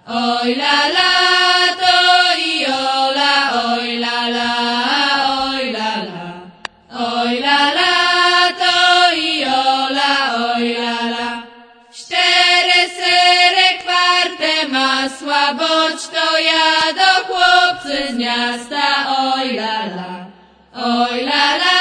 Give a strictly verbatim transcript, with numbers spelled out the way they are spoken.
Oj la la, to i ola, oj la la, oj la la. Oj la la, to i ola, oj la la. Cztery sery, kwarte masła, boć to ja do chłopcy z miasta, oj la la, oj la la.